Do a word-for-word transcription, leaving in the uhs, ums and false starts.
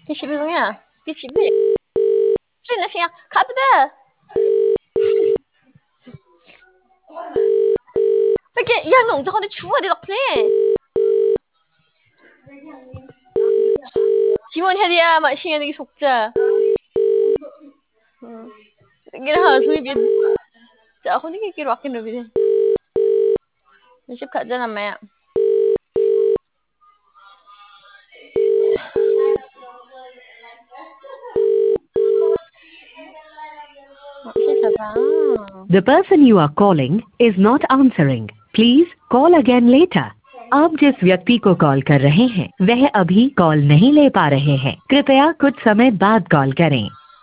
Pichibinya, pichibi. Sina siya, kapda. Peki yang 저 근데 주워 이렇게. 지원 해야 막 시간이 속자. Ginawa so yun. Sa ako ni kikiruakin na bide. Nasip ka dyan namaya. The person you are calling is not answering. Please call again later. आप जिस व्यक्ति को call कर रहे हैं वह अभी call नहीं ले पा रहे हैं। कृपया कुछ समय बाद कॉल करें।